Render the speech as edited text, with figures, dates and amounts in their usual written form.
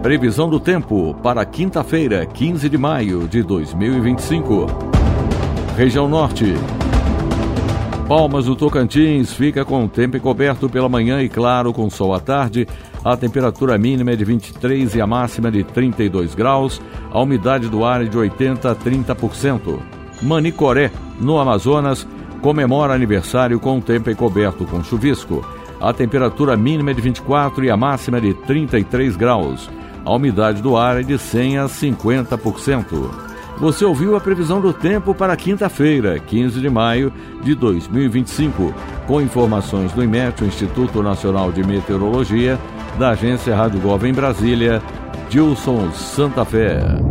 Previsão do tempo para quinta-feira, 15 de maio de 2025. Região Norte. Palmas do Tocantins fica com tempo encoberto pela manhã e claro com sol à tarde. A temperatura mínima é de 23 e a máxima de 32 graus. A umidade do ar é de 80% a 30%. Manicoré, no Amazonas, comemora aniversário com tempo encoberto com chuvisco. A temperatura mínima é de 24 e a máxima é de 33 graus. A umidade do ar é de 100% a 50%. Você ouviu a previsão do tempo para quinta-feira, 15 de maio de 2025, com informações do IMET, o Instituto Nacional de Meteorologia, da Agência Rádio Gov em Brasília, Gilson Santa Fé.